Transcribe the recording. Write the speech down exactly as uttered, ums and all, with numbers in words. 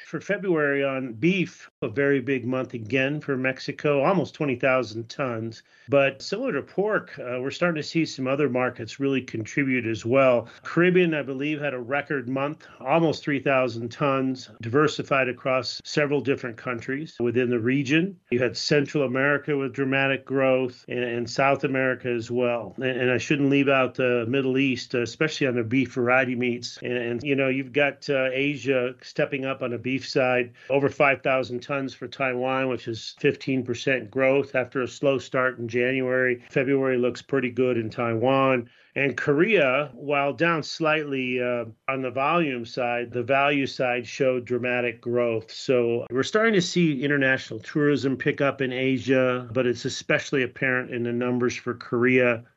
for February on beef, a very big month again for Mexico, almost twenty thousand tons. But similar to pork, uh, we're starting to see some other markets really contribute as well. Caribbean, I believe, had a record month, almost three thousand tons, diversified across several different countries within the region. You had Central America with dramatic growth and, and South America as well. And, and I shouldn't leave out the Middle East, uh, especially on the beef variety meats. And, and you know, you've got uh, Asia stepping up on the beef side, over five thousand tons for Taiwan, which is fifteen percent growth after a slow start in January. February looks pretty good in Taiwan. And Korea, while down slightly uh, on the volume side, the value side showed dramatic growth. So we're starting to see international tourism pick up in Asia, but it's especially apparent in the numbers for Korea.